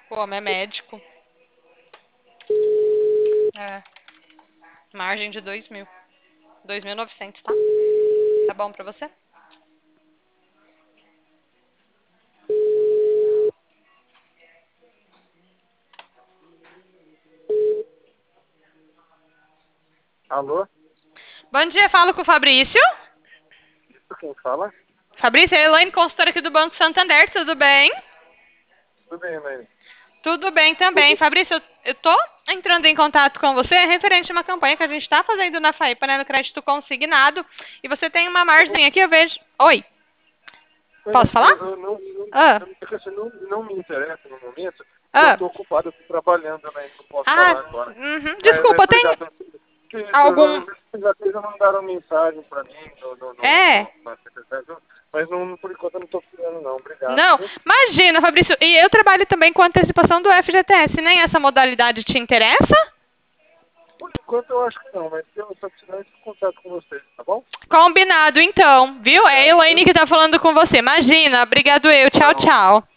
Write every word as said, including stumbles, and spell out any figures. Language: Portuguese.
O homem é médico. É. Margem de dois mil. Dois mil e novecentos, tá? Tá bom pra você? Alô? Bom dia, falo com o Fabrício. Isso quem fala? Fabrício, é a Elaine, consultora aqui do Banco Santander, tudo bem? Tudo bem, mãe. Tudo bem também. Fabrício, eu, eu tô entrando em contato com você referente a uma campanha que a gente está fazendo na FAIPA, né, no crédito consignado, e você tem uma margem aqui, eu vejo... Oi, Eu, posso falar? eu, eu não, não, Ah, eu, assim, não, não me interessa no momento, porque eu ah, estou ocupado, eu estou trabalhando, né? Não posso ah, falar agora. uhum. Mas, mas Desculpa, tem obrigado. Que isso, algum... eu- vocês já mandaram mensagem para mim no, no, no, É... no, na secretária, mas não, por enquanto eu não estou precisando não. Obrigado. Não, Viu? imagina, Fabrício. E eu trabalho também com antecipação do F G T S. Nem essa modalidade te interessa? Por enquanto eu acho que não, mas eu estou precisando de contato com vocês, tá bom? Combinado, então. Viu? É a Obrigado, Elaine viu? que tá falando com você. Imagina. Obrigado eu. Tchau, Não. tchau.